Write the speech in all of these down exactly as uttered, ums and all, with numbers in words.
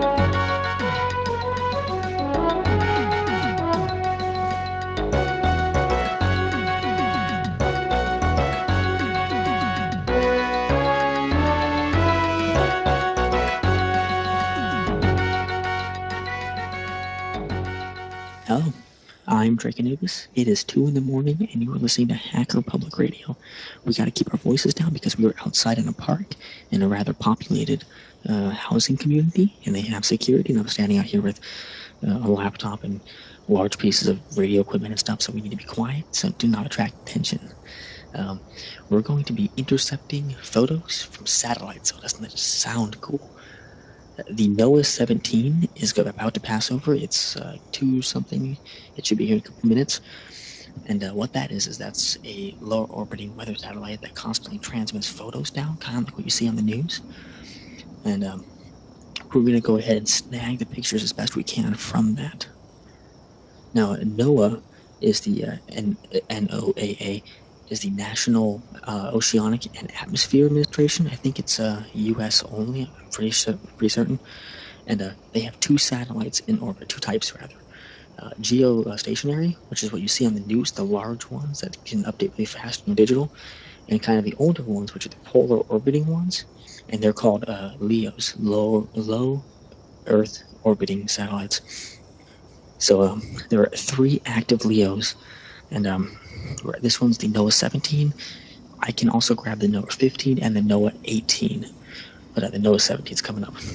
Hello, I'm Drake Anubis. It is two in the morning, and you are listening to Hacker Public Radio. We got to keep our voices down because we were outside in a park in a rather populated uh, housing community, and they have security. And I'm standing out here with uh, a laptop and large pieces of radio equipment and stuff, so we need to be quiet, so do not attract attention. Um, we're going to be intercepting photos from satellites, so doesn't that just sound cool? The NOAA seventeen is about to pass over. It's uh, two something. It should be here in a couple minutes. And uh, what that is, is that's a low orbiting weather satellite that constantly transmits photos down, kind of like what you see on the news. And um, we're going to go ahead and snag the pictures as best we can from that. Now, NOAA is the uh, N- NOAA is the National uh, Oceanic and Atmosphere Administration. I think it's uh, U S only. I'm pretty, sure, pretty certain. And uh, they have two satellites in orbit, two types rather. Uh, geostationary, which is what you see on the news, the large ones that can update really fast and digital, and kind of the older ones, which are the polar orbiting ones, and they're called uh, LEOs, low low Earth orbiting satellites. So um, there are three active LEOs, and um, this one's the NOAA seventeen. I can also grab the NOAA fifteen and the NOAA eighteen, but uh, the NOAA seventeen is coming up.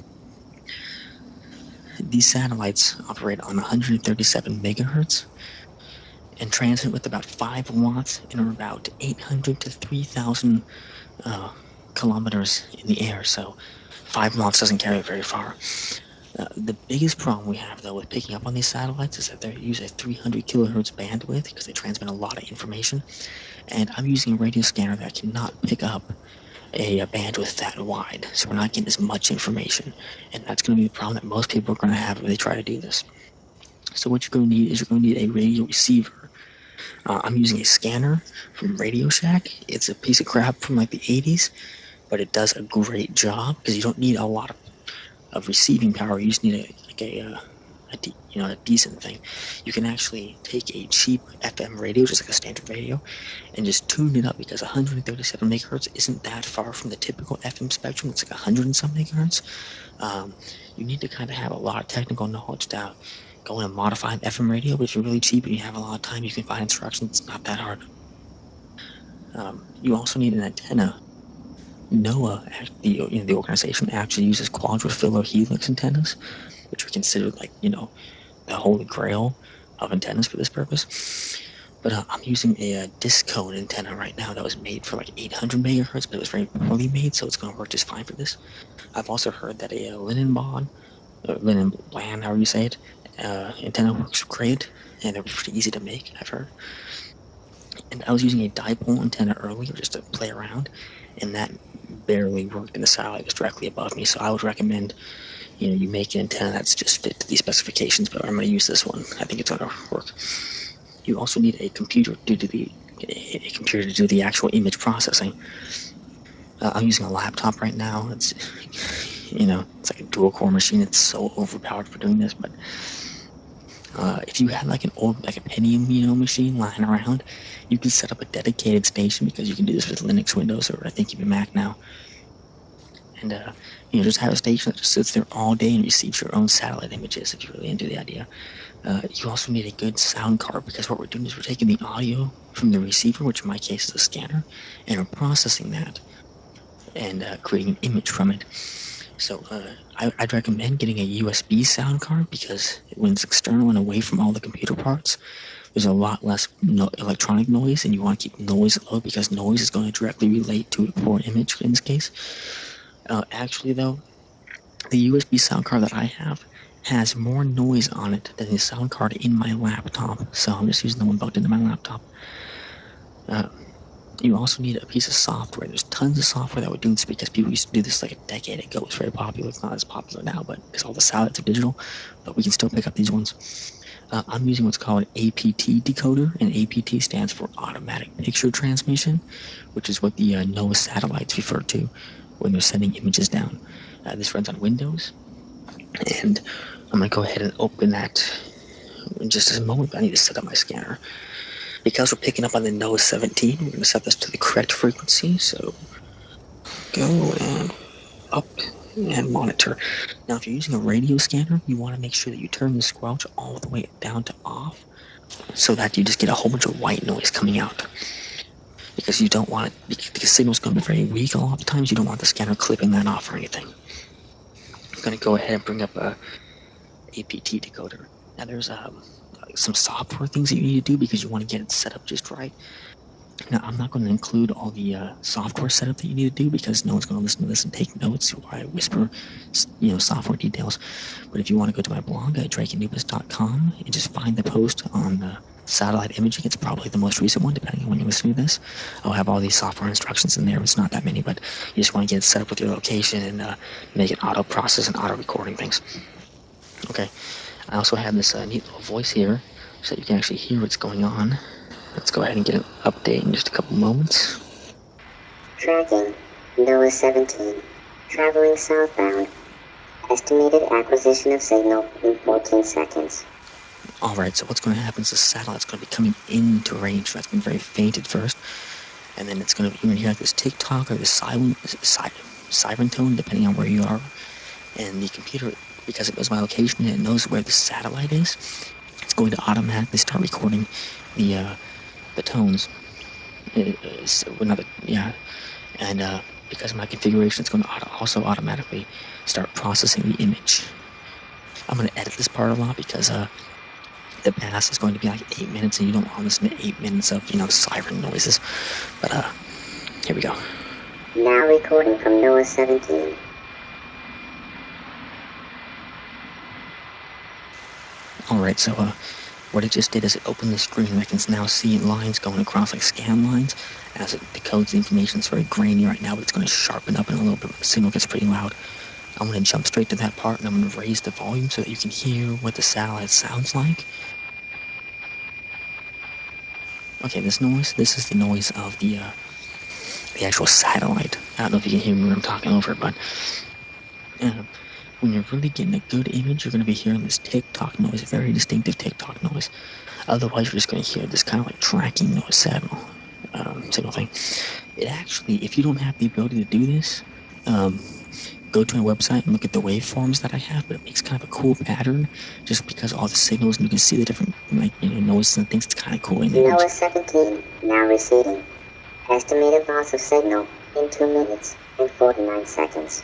These satellites operate on one hundred thirty-seven megahertz and transmit with about five watts and are about eight hundred to three thousand uh, kilometers in the air. So five watts doesn't carry very far. Uh, the biggest problem we have, though, with picking up on these satellites is that they use a three hundred kilohertz bandwidth because they transmit a lot of information. And I'm using a radio scanner that cannot pick up a, a bandwidth that wide, so we're not getting as much information. And that's going to be the problem that most people are going to have when they try to do this. So what you're going to need is you're going to need a radio receiver. Uh, I'm using a scanner from Radio Shack. It's a piece of crap from like the eighties, but it does a great job because you don't need a lot of, of receiving power. You just need a like a, uh, a de- you know a decent thing. You can actually take a cheap F M radio, just like a standard radio, and just tune it up because one hundred thirty-seven megahertz isn't that far from the typical F M spectrum. It's like one hundred and some megahertz. Um, you need to kind of have a lot of technical knowledge to go in and modify an F M radio, but if you're really cheap and you have a lot of time, you can find instructions. It's not that hard. Um, you also need an antenna. NOAA, the you know, the organization, actually uses quadrifilar helix antennas, which are considered like you know the holy grail of antennas for this purpose. But uh, I'm using a, uh disc cone antenna right now that was made for like eight hundred megahertz, but it was very poorly made, so it's going to work just fine for this. I've also heard that a, uh linen bond, or linen bland, however you say it, uh, antenna works great, and they're pretty easy to make, I've heard. And I was using a dipole antenna earlier just to play around, and that barely worked, and the satellite was directly above me. So I would recommend, you know, you make an antenna that's just fit to these specifications. But I'm going to use this one. I think it's going to work. You also need a computer to do the a computer to do the actual image processing. Uh, I'm using a laptop right now. It's you know it's like a dual core machine. It's so overpowered for doing this, but Uh, if you had like an old, like a Pentium, you know, machine lying around, you could set up a dedicated station because you can do this with Linux, Windows, or I think even Mac now. And, uh, you know, just have a station that just sits there all day and receives your own satellite images if you're really into the idea. Uh, you also need a good sound card because what we're doing is we're taking the audio from the receiver, which in my case is a scanner, and we're processing that and uh, creating an image from it. So uh, I, I'd recommend getting a U S B sound card because when it's external and away from all the computer parts, there's a lot less no- electronic noise, and you want to keep noise low because noise is going to directly relate to a poor image in this case. Uh, actually, though, the U S B sound card that I have has more noise on it than the sound card in my laptop, so I'm just using the one plugged into my laptop. Uh, you also need a piece of software. There's tons of software that would do this because people used to do this like a decade ago. It's very popular. It's not as popular now, but because all the satellites are digital, but we can still pick up these ones. Uh, I'm using what's called an A P T decoder, and A P T stands for Automatic Picture Transmission, which is what the uh, NOAA satellites refer to when they're sending images down. Uh, this runs on Windows, And I'm going to go ahead and open that in just a moment. I need to set up my scanner. Because we're picking up on the Noah seventeen, we're going to set this to the correct frequency. So go and up and monitor. Now, if you're using a radio scanner, you want to make sure that you turn the squelch all the way down to off so that you just get a whole bunch of white noise coming out. Because you don't want it, because the signal's going to be very weak a lot of times. You don't want the scanner clipping that off or anything. I'm going to go ahead and bring up a A P T decoder. Now, there's um, some software things that you need to do because you want to get it set up just right. Now, I'm not going to include all the uh, software setup that you need to do because no one's going to listen to this and take notes while I whisper, you know, software details. But if you want to go to my blog at drake anubis dot com and just find the post on uh, satellite imaging, it's probably the most recent one, depending on when you listen to this. I'll have all these software instructions in there. It's not that many, but you just want to get it set up with your location and uh, make it auto process and auto recording things. Okay. I also have this uh, neat little voice here so that you can actually hear what's going on. Let's go ahead and get an update in just a couple moments. Tracking Noah seventeen, traveling southbound. Estimated acquisition of signal in fourteen seconds. Alright, so what's going to happen is the satellite's going to be coming into range. That's been very faint at first. And then it's going to, you're going to hear like this tick-tock or this silent, si- siren tone, depending on where you are. And the computer, because it knows my location and it knows where the satellite is, it's going to automatically start recording the uh, the tones. Uh, so another, yeah. And uh, because of my configuration, it's going to auto- also automatically start processing the image. I'm going to edit this part a lot because uh, the pass is going to be like eight minutes, and you don't want to listen to eight minutes of, you know, siren noises. But uh, here we go. Now recording from Noah seventeen. Alright, so uh, what it just did is it opened the screen. I can now see lines going across like scan lines as it decodes the information. It's very grainy right now, but it's going to sharpen up in a little bit when the signal gets pretty loud. I'm going to jump straight to that part, and I'm going to raise the volume so that you can hear what the satellite sounds like. Okay, this noise, this is the noise of the uh, the actual satellite. I don't know if you can hear me when I'm talking over it, but uh, when you're really getting a good image, you're going to be hearing this tick-tock noise, a very distinctive tick-tock noise. Otherwise, you're just going to hear this kind of like tracking noise signal, um, signal thing. It actually, if you don't have the ability to do this, um, go to my website and look at the waveforms that I have, but it makes kind of a cool pattern just because all the signals, and you can see the different, like, you know, noises and things. It's kind of cool in the image. Noah seventeen, now receding. Estimated loss of signal in two minutes and forty-nine seconds.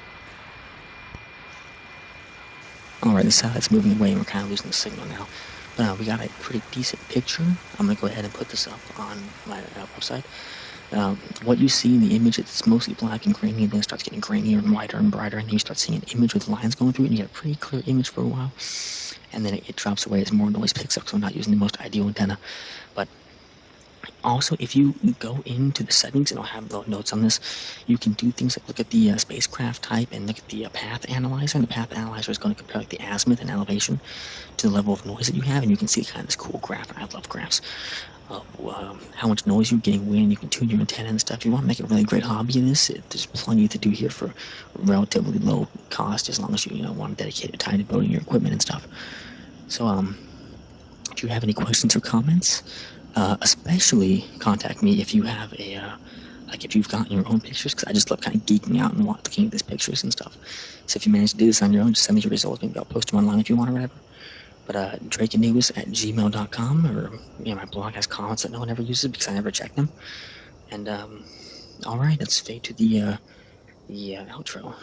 Alright, the satellite's moving away and we're kind of losing the signal now. But uh, we got a pretty decent picture. I'm going to go ahead and put this up on my uh, website. Um, what you see in the image, it's mostly black and grainy, and then it starts getting grainier and whiter and brighter, and then you start seeing an image with lines going through it, and you get a pretty clear image for a while. And then it, it drops away as more noise picks up, so I'm not using the most ideal antenna. But also, if you go into the settings, and I'll have the notes on this, you can do things like look at the uh, spacecraft type and look at the uh, path analyzer. And the path analyzer is going to compare like the azimuth and elevation to the level of noise that you have, and you can see kind of this cool graph. And I love graphs. Uh, um, how much noise you're getting when you can tune your antenna and stuff. If you want to make a really great hobby in this, it, there's plenty to do here for relatively low cost, as long as you, you know, want to dedicate your time to building your equipment and stuff. So, um, if you have any questions or comments, uh, especially contact me if you have a, uh, like if you've gotten your own pictures, because I just love kind of geeking out and looking at these pictures and stuff. So if you manage to do this on your own, just send me your results. Maybe I'll post them online if you want or whatever. But uh, drake anubis at gmail dot com, or you know, my blog has comments that no one ever uses because I never check them. And um, all right, let's fade to the uh, the uh, outro.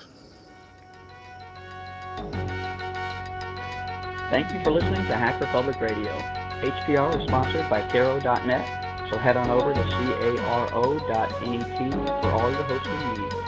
Thank you for listening to Hacker Public Radio. H P R is sponsored by Caro dot net, so head on over to caro dot net for all your hosting needs.